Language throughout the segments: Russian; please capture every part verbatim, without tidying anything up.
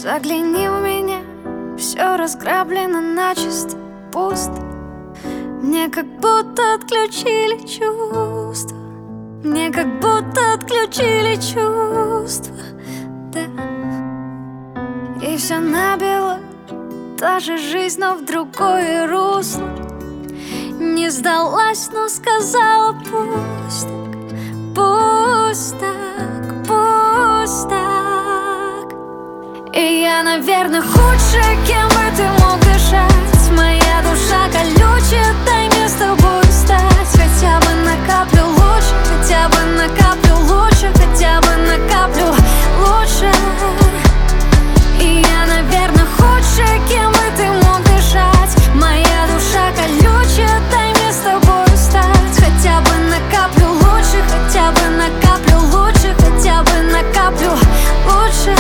Загляни в меня, все разграблено начисто, пусто. Мне как будто отключили чувства, мне как будто отключили чувства, да. И все набило, та же жизнь, но в другое русло. Не сдалась, но сказала: пусть так, пусть так, пусть так. И я, наверное, худшая, кем бы ты мог дышать. Моя душа колючая, дай мне с тобой стать. Хотя бы на каплю лучше, хотя бы на каплю лучше, хотя бы на каплю лучше. И я, наверное, худшая, кем бы ты мог дышать. Моя душа колючая, дай мне с тобой стать. Хотя бы на каплю лучше, хотя бы на каплю лучше, хотя бы на каплю лучше.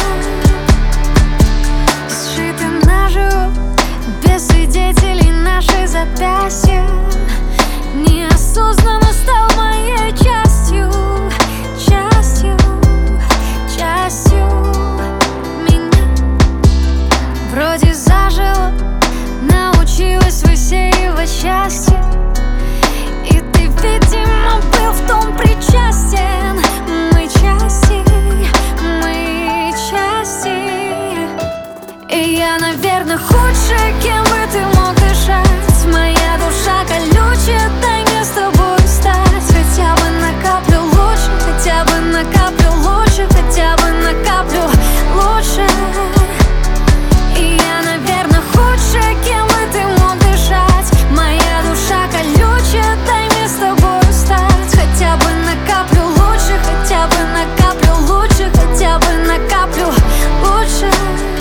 Сшитым наживо, без свидетелей, наши запястья. Неосознанно стал моей частью, частью, частью меня. Вроде зажила, научилась высеивать счастье. И ты, видимо, был в том причастен. Мы части, мы части. И я, наверное, худшая, кем бы ты мог дышать. Моя душа колючая, дай мне с тобой стать. Хотя бы на каплю лучше, хотя бы на каплю лучше, хотя бы на каплю лучше. И я, наверное, худшая, кем бы ты мог дышать. Моя душа колючая, дай мне с тобой стать. Хотя бы на каплю лучше, хотя бы на каплю лучше, хотя бы на каплю лучше.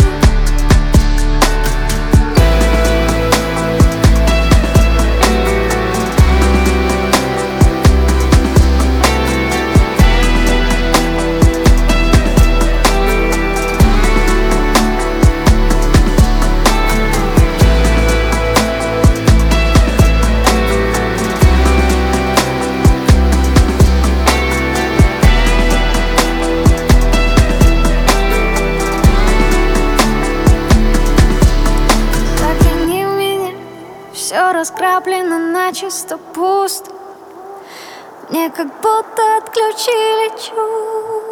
Все раскраплено начисто, пусто. Мне как будто отключили чувства.